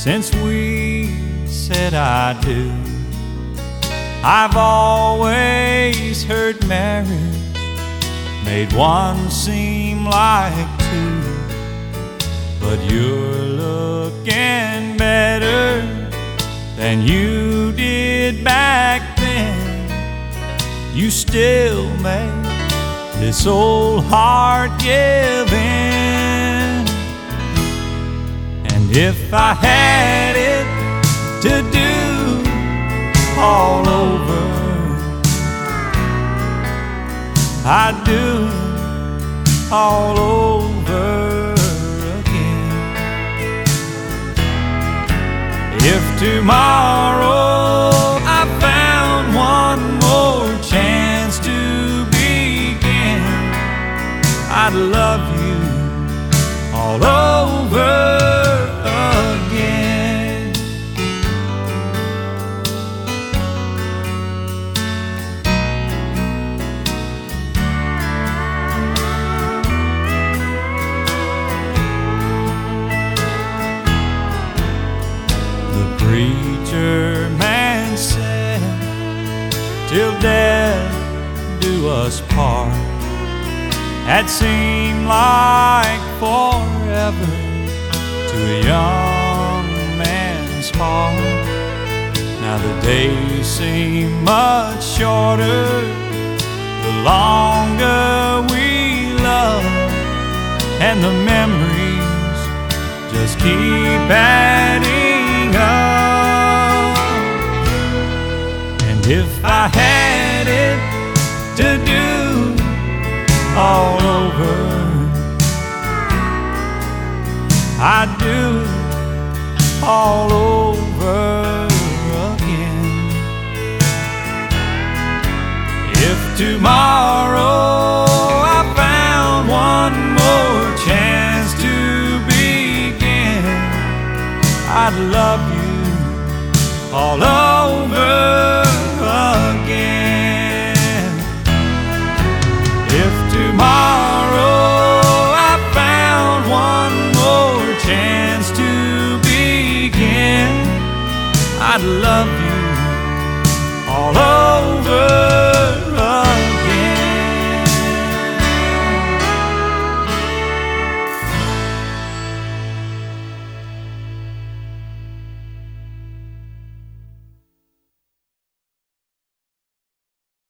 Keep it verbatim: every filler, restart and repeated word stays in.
since we said I do. I've always heard marriage made one seem like two, but you're looking better than you did back then. You still make this old heart give in. And if I had it to do all over, I'd do it all over again. If tomorrow I found one more chance to begin, I'd love you all over again. The preacher man said, till death do us part. That seemed like forever to a young man's heart. Now the days seem much shorter the longer we love, and the memories just keep adding up. And if I had it to do all over, I'd do it all over again. If tomorrow I found one more chance to begin, I'd love you all over again. If tomorrow I found one more chance to begin, I'd love you